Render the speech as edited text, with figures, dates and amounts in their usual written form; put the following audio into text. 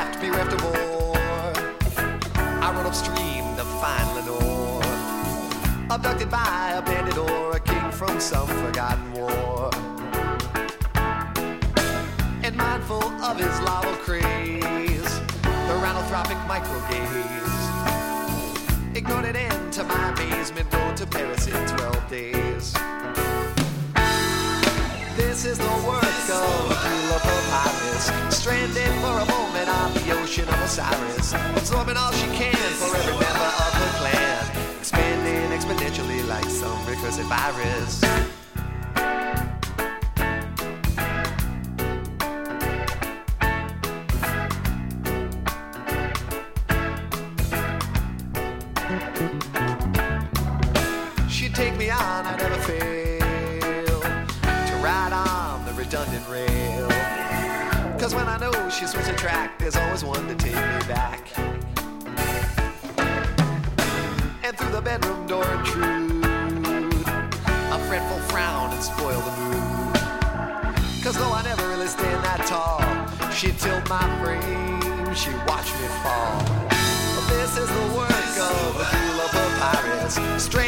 have to be reft of war. I rode upstream to find Lenore, abducted by a bandit or a king from some forgotten war. And mindful of his lava craze, the rhinothropic microgaze, ignored it into my amazement, rode to Paris in 12 days. This is the work of Abdullah Papyrus, stranded for a moment on the ocean of Osiris, absorbing all she can for every member of her clan, expanding exponentially like some recursive virus. She'd take me on, I never fail to ride on the redundant rail. Cause when I know she's switching track, there's always one to take me back. And through the bedroom door intrude a fretful frown and spoil the mood. Cause though I never really stand that tall, she'd tilt my frame, she'd watch me fall. This is the work of Abdullah Papyrus,